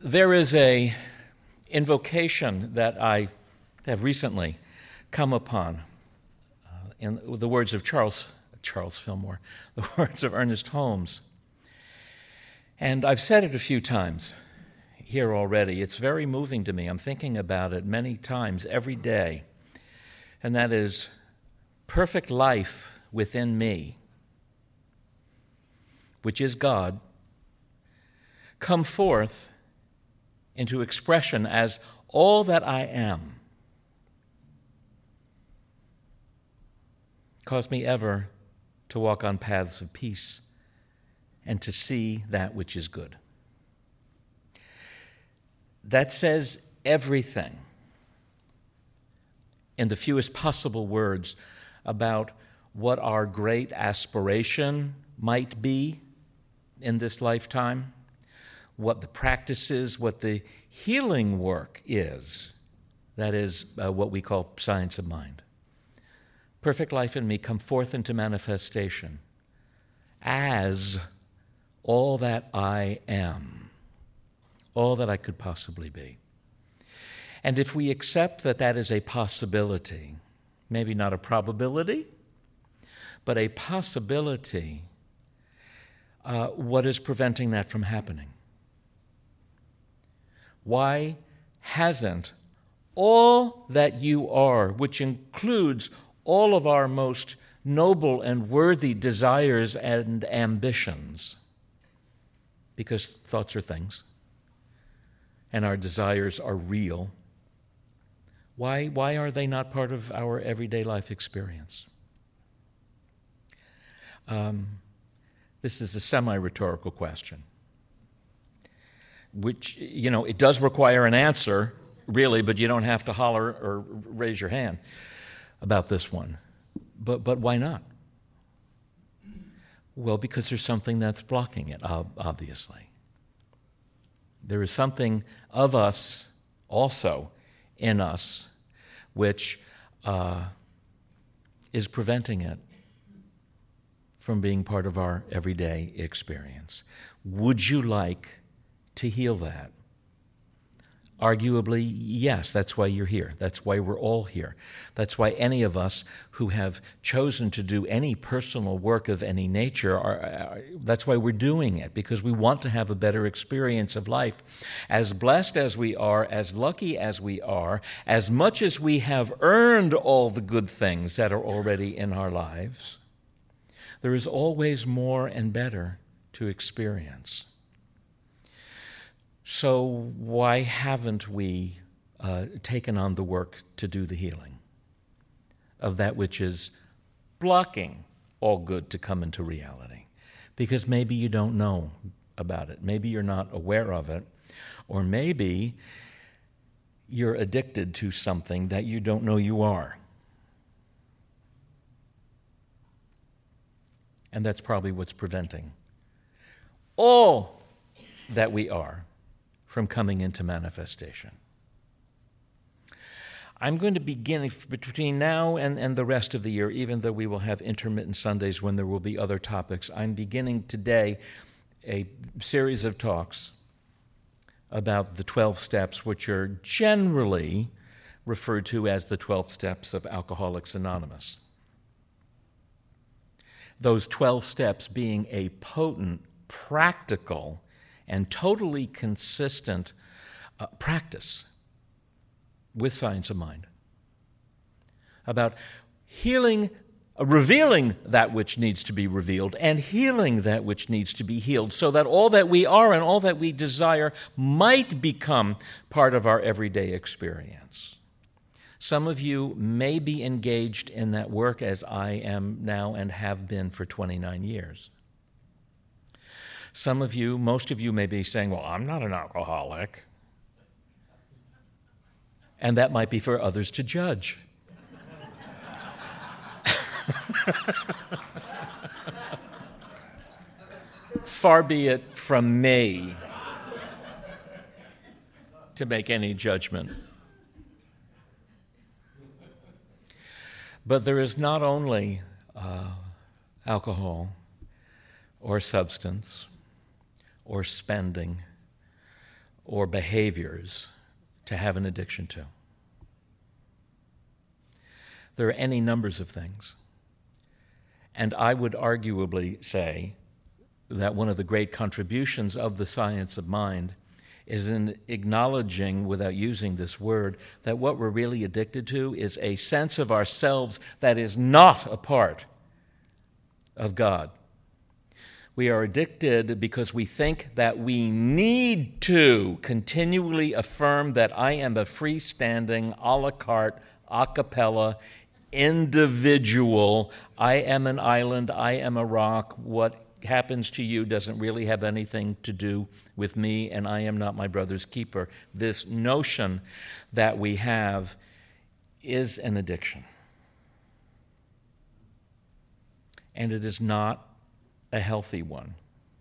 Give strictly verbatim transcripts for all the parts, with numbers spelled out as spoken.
There is a invocation that I have recently come upon uh, in the words of Charles Charles Fillmore, the words of Ernest Holmes. And I've said it a few times here already. It's very moving to me. I'm thinking about it many times every day. And that is, perfect life within me, which is God, come forth into expression as all that I am. Cause me ever to walk on paths of peace and to see that which is good. That says everything in the fewest possible words about what our great aspiration might be in this lifetime, what the practice is, what the healing work is. That is uh, what we call science of mind. Perfect life in me come forth into manifestation as all that I am, all that I could possibly be. And if we accept that that is a possibility, maybe not a probability, but a possibility, uh, what is preventing that from happening? Why hasn't all that you are, which includes all of our most noble and worthy desires and ambitions, because thoughts are things, and our desires are real, why, why are they not part of our everyday life experience? Um, this is a semi-rhetorical question, which, you know, it does require an answer, really, but you don't have to holler or raise your hand about this one. But but why not? Well, because there's something that's blocking it, obviously. There is something of us also in us which uh, is preventing it from being part of our everyday experience. Would you like to heal that? Arguably, yes, that's why you're here. That's why we're all here. That's why any of us who have chosen to do any personal work of any nature, are, are, that's why we're doing it, because we want to have a better experience of life. As blessed as we are, as lucky as we are, as much as we have earned all the good things that are already in our lives, there is always more and better to experience. So why haven't we uh, taken on the work to do the healing of that which is blocking all good to come into reality? Because maybe you don't know about it. Maybe you're not aware of it. Or maybe you're addicted to something that you don't know you are. And that's probably what's preventing all that we are from coming into manifestation. I'm going to begin between now and, and the rest of the year, even though we will have intermittent Sundays when there will be other topics. I'm beginning today a series of talks about the twelve steps, which are generally referred to as the twelve steps of Alcoholics Anonymous. Those twelve steps being a potent, practical, and totally consistent uh, practice with science of mind about healing, uh, revealing that which needs to be revealed and healing that which needs to be healed, so that all that we are and all that we desire might become part of our everyday experience. Some of you may be engaged in that work as I am now and have been for twenty-nine years. Some of you, most of you may be saying, well, I'm not an alcoholic. And that might be for others to judge. Far be it from me to make any judgment. But there is not only uh, alcohol or substance or spending or behaviors to have an addiction to. There are any numbers of things. And I would arguably say that one of the great contributions of the science of mind is in acknowledging, without using this word, that what we're really addicted to is a sense of ourselves that is not a part of God. We are addicted because we think that we need to continually affirm that I am a freestanding, a la carte, a cappella, individual. I am an island, I am a rock. What happens to you doesn't really have anything to do with me, and I am not my brother's keeper. This notion that we have is an addiction. And it is not a healthy one.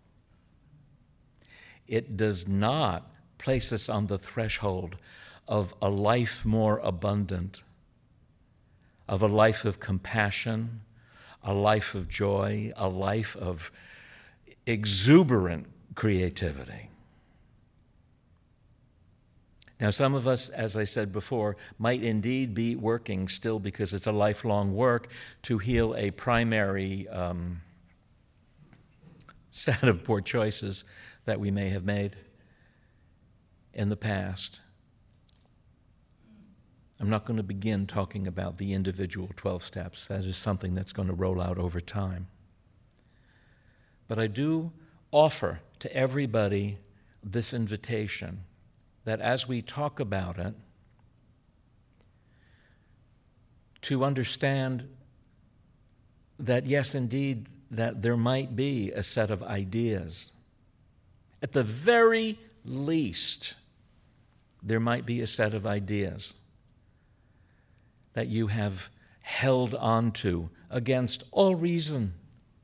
It does not place us on the threshold of a life more abundant, of a life of compassion, a life of joy, a life of exuberant creativity. Now, some of us, as I said before, might indeed be working still, because it's a lifelong work, to heal a primary um, set of poor choices that we may have made in the past. I'm not going to begin talking about the individual twelve steps. That is something that's going to roll out over time. But I do offer to everybody this invitation that as we talk about it, to understand that, yes, indeed, that there might be a set of ideas. At the very least, there might be a set of ideas that you have held on to against all reason,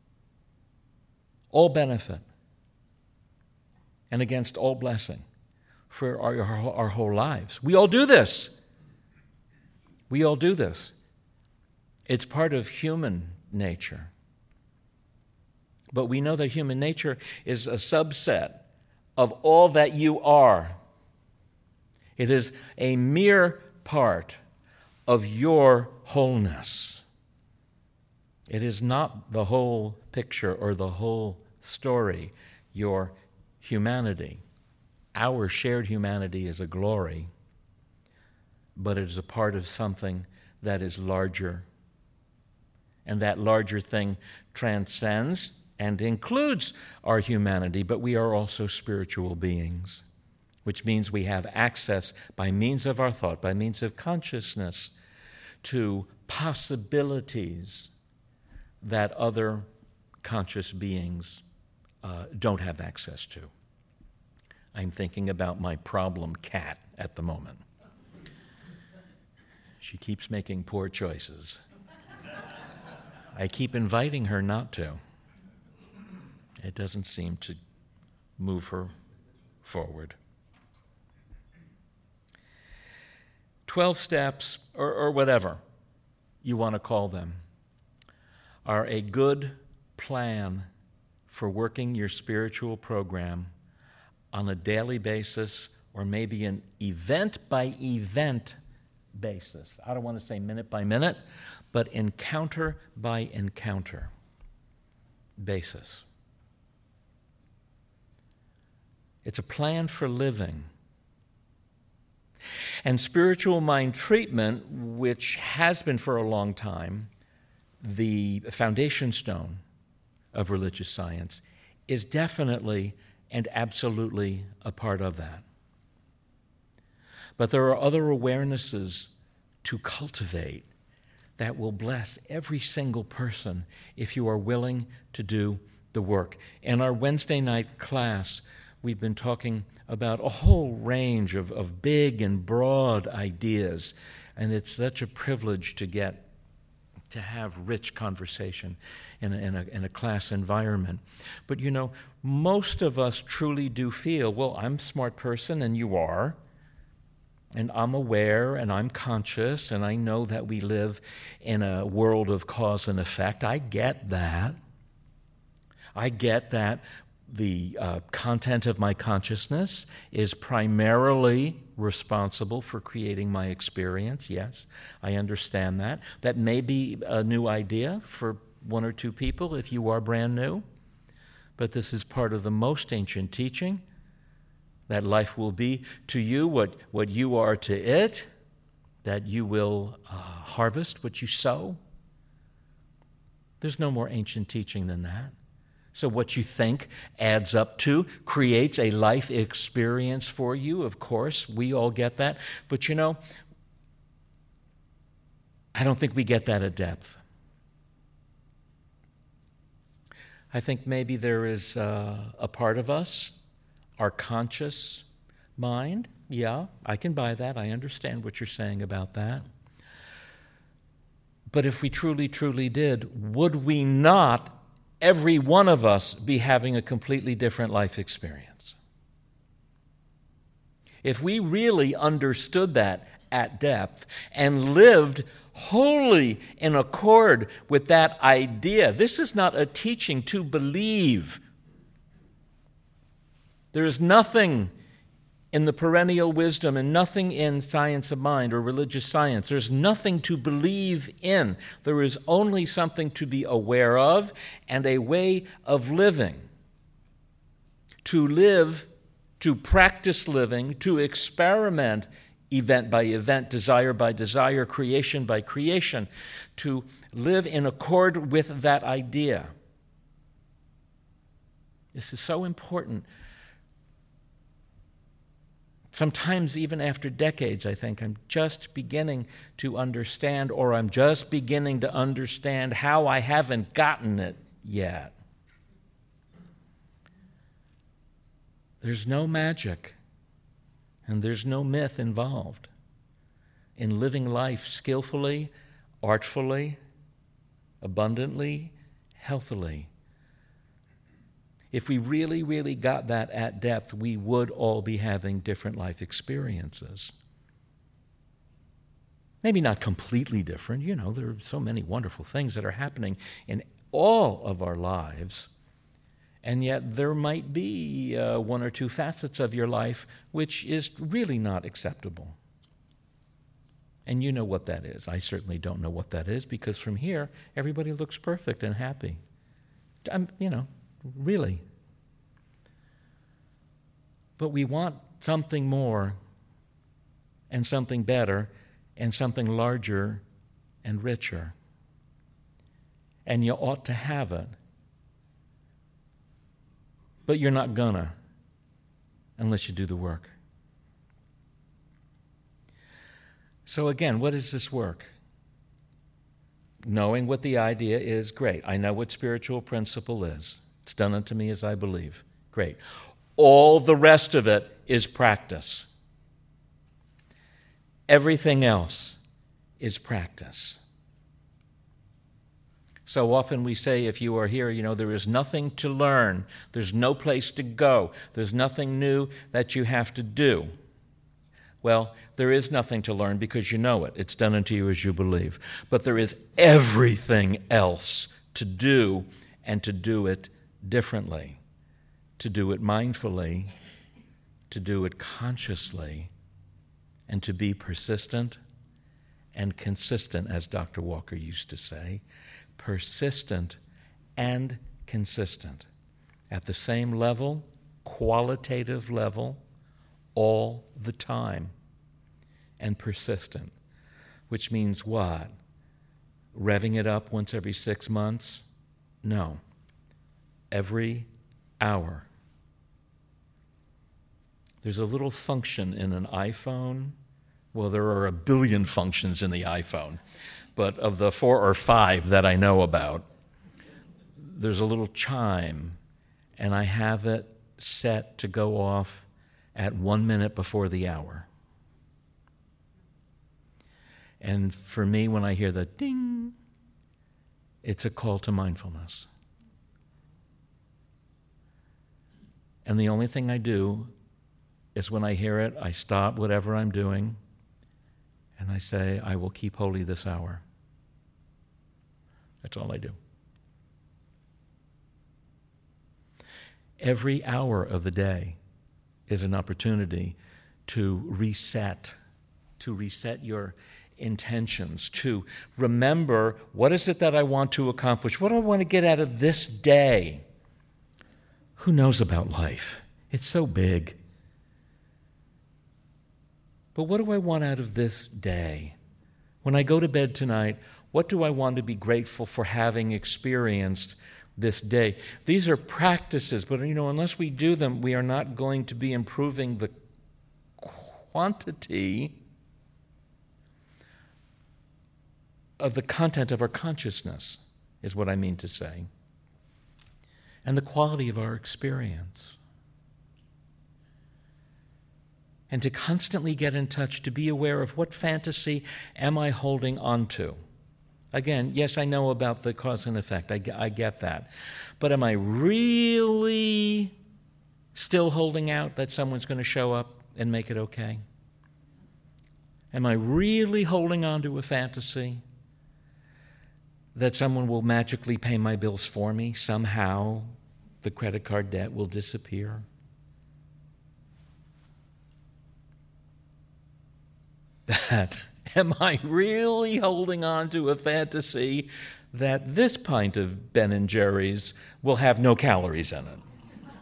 all benefit, and against all blessing for our, our, our whole lives. We all do this. We all do this. It's part of human nature. But we know that human nature is a subset of all that you are. It is a mere part of your wholeness. It is not the whole picture or the whole story, your humanity. Our shared humanity is a glory, but it is a part of something that is larger. And that larger thing transcends and includes our humanity, but we are also spiritual beings, which means we have access by means of our thought, by means of consciousness, to possibilities that other conscious beings uh, don't have access to. I'm thinking about my problem cat at the moment. She keeps making poor choices. I keep inviting her not to. It doesn't seem to move her forward. Twelve steps, or, or whatever you want to call them, are a good plan for working your spiritual program on a daily basis, or maybe an event-by-event basis. I don't want to say minute by minute, but encounter by encounter basis. It's a plan for living. And spiritual mind treatment, which has been for a long time the foundation stone of religious science, is definitely and absolutely a part of that. But there are other awarenesses to cultivate that will bless every single person if you are willing to do the work. In our Wednesday night class, we've been talking about a whole range of, of big and broad ideas, and it's such a privilege to get to have rich conversation in a, in a, in a class environment. But you know, most of us truly do feel, well, I'm a smart person and you are, and I'm aware and I'm conscious and I know that we live in a world of cause and effect. I get that. I get that the uh, content of my consciousness is primarily responsible for creating my experience. Yes, I understand that. That may be a new idea for one or two people if you are brand new, but this is part of the most ancient teaching, that life will be to you what, what you are to it, that you will uh, harvest what you sow. There's no more ancient teaching than that. So what you think adds up to, creates a life experience for you. Of course, we all get that. But you know, I don't think we get that at depth. I think maybe there is uh, a part of us, our conscious mind. Yeah, I can buy that. I understand what you're saying about that. But if we truly, truly did, would we not, every one of us, be having a completely different life experience? If we really understood that at depth and lived wholly in accord with that idea, this is not a teaching to believe. There is nothing in the perennial wisdom and nothing in science of mind or religious science. There's nothing to believe in. There is only something to be aware of and a way of living. To live, to practice living, to experiment event by event, desire by desire, creation by creation, to live in accord with that idea. This is so important. Sometimes even after decades, I think, I'm just beginning to understand, or I'm just beginning to understand how I haven't gotten it yet. There's no magic, and there's no myth involved in living life skillfully, artfully, abundantly, healthily. If we really, really got that at depth, we would all be having different life experiences. Maybe not completely different. You know, there are so many wonderful things that are happening in all of our lives. And yet there might be uh, one or two facets of your life which is really not acceptable. And you know what that is. I certainly don't know what that is, because from here, everybody looks perfect and happy. I'm, you know, really. But we want something more and something better and something larger and richer. And you ought to have it. But you're not gonna unless you do the work. So again, what is this work? Knowing what the idea is, great. I know what spiritual principle is. It's done unto me as I believe. Great. All the rest of it is practice. Everything else is practice. So often we say, if you are here, you know, there is nothing to learn. There's no place to go. There's nothing new that you have to do. Well, there is nothing to learn because you know it. It's done unto you as you believe. But there is everything else to do, and to do it differently, to do it mindfully, to do it consciously, and to be persistent and consistent, as Doctor Walker used to say, persistent and consistent at the same level, qualitative level, all the time, and persistent, which means what? Revving it up once every six months? No. Every hour. There's a little function in an iPhone. Well, there are a billion functions in the iPhone, but of the four or five that I know about, there's a little chime, and I have it set to go off at one minute before the hour. And for me, when I hear the ding, it's a call to mindfulness. And the only thing I do is when I hear it, I stop whatever I'm doing, and I say, I will keep holy this hour. That's all I do. Every hour of the day is an opportunity to reset, to reset your intentions, to remember, what is it that I want to accomplish? What do I want to get out of this day? Who knows about life? It's so big. But what do I want out of this day? When I go to bed tonight, what do I want to be grateful for having experienced this day? These are practices, but you know, unless we do them, we are not going to be improving the quantity of the content of our consciousness, is what I mean to say, and the quality of our experience. And to constantly get in touch, to be aware of what fantasy am I holding on to. Again, yes, I know about the cause and effect. I, I get that. But am I really still holding out that someone's going to show up and make it okay? Am I really holding on to a fantasy that someone will magically pay my bills for me? Somehow the credit card debt will disappear? That, am I really holding on to a fantasy that this pint of Ben and Jerry's will have no calories in it?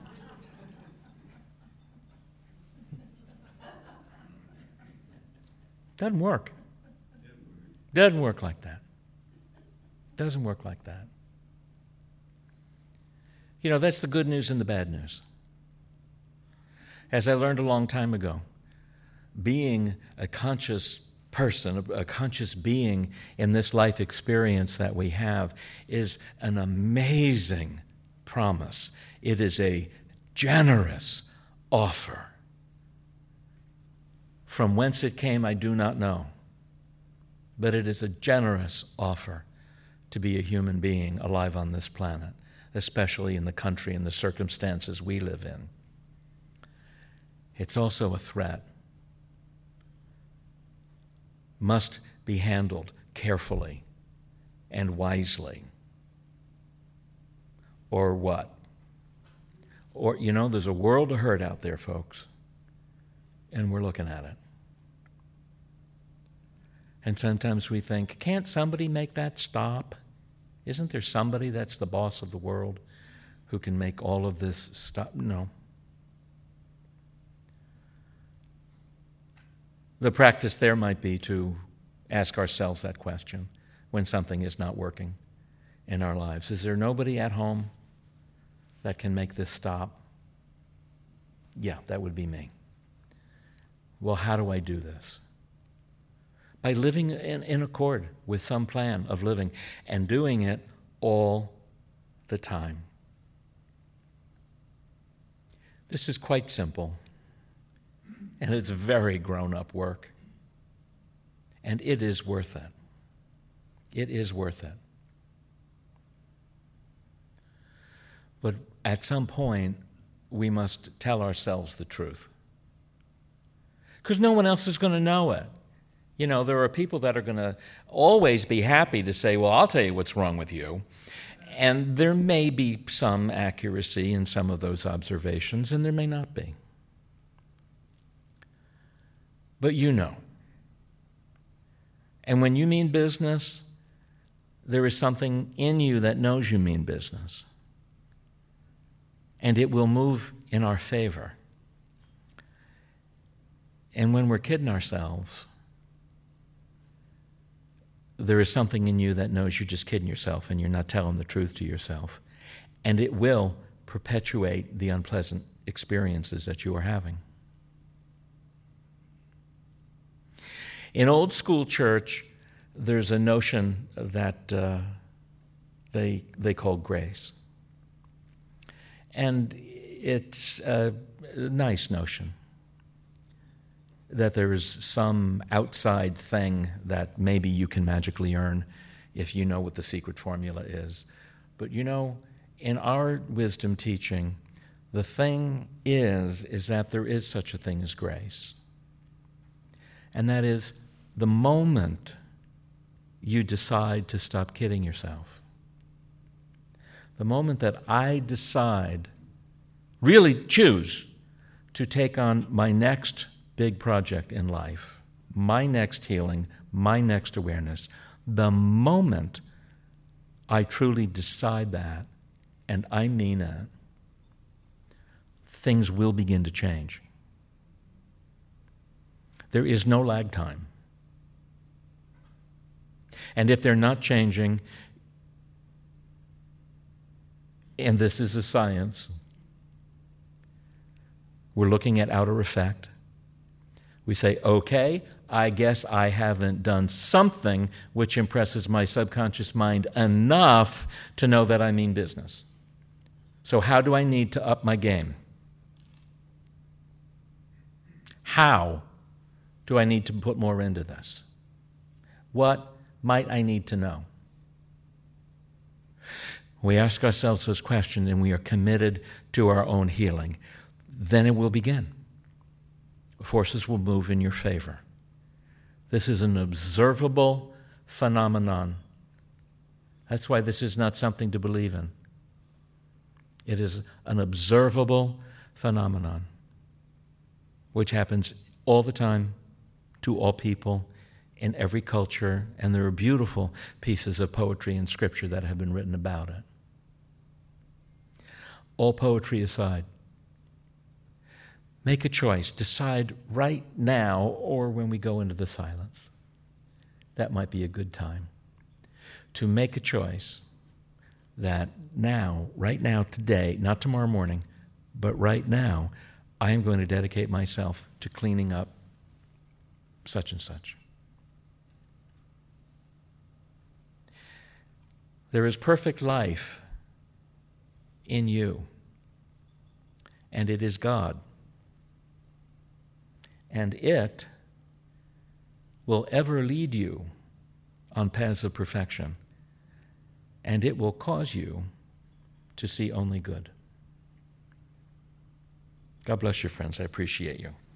Doesn't work. Doesn't work like that. Doesn't work like that. You know, that's the good news and the bad news. As I learned a long time ago, being a conscious person, a conscious being in this life experience that we have is an amazing promise. It is a generous offer. From whence it came, I do not know. But it is a generous offer to be a human being alive on this planet, especially in the country and the circumstances we live in. It's also a threat. Must be handled carefully and wisely. Or what? Or, you know, there's a world of hurt out there, folks, and we're looking at it. And sometimes we think, can't somebody make that stop? Isn't there somebody that's the boss of the world who can make all of this stop? No. The practice there might be to ask ourselves that question when something is not working in our lives. Is there nobody at home that can make this stop? Yeah, that would be me. Well, how do I do this? By living in, in accord with some plan of living and doing it all the time. This is quite simple. And it's very grown-up work. And it is worth it. It is worth it. But at some point, we must tell ourselves the truth. Because no one else is going to know it. You know, there are people that are going to always be happy to say, well, I'll tell you what's wrong with you. And there may be some accuracy in some of those observations, and there may not be. But you know. And when you mean business, there is something in you that knows you mean business. And it will move in our favor. And when we're kidding ourselves, there is something in you that knows you're just kidding yourself and you're not telling the truth to yourself. And it will perpetuate the unpleasant experiences that you are having. In old school church, there's a notion that uh, they they call grace. And it's a nice notion that there is some outside thing that maybe you can magically earn if you know what the secret formula is. But you know, in our wisdom teaching, the thing is, is that there is such a thing as grace. And that is the moment you decide to stop kidding yourself. The moment that I decide really choose to take on my next big project in life, my next healing, my next awareness, the moment I truly decide that, and I mean it, things will begin to change. There is no lag time. And if they're not changing, and this is a science, we're looking at outer effect. We say, okay, I guess I haven't done something which impresses my subconscious mind enough to know that I mean business. So how do I need to up my game? How do I need to put more into this? What might I need to know? We ask ourselves those questions and we are committed to our own healing. Then it will begin. Forces will move in your favor. This is an observable phenomenon. That's why this is not something to believe in. It is an observable phenomenon, which happens all the time to all people in every culture, and there are beautiful pieces of poetry and scripture that have been written about it. All poetry aside, make a choice. Decide right now or when we go into the silence. That might be a good time to make a choice that now, right now, today, not tomorrow morning, but right now, I am going to dedicate myself to cleaning up such and such. There is perfect life in you, and it is God. And it will ever lead you on paths of perfection, and it will cause you to see only good. God bless you, friends. I appreciate you.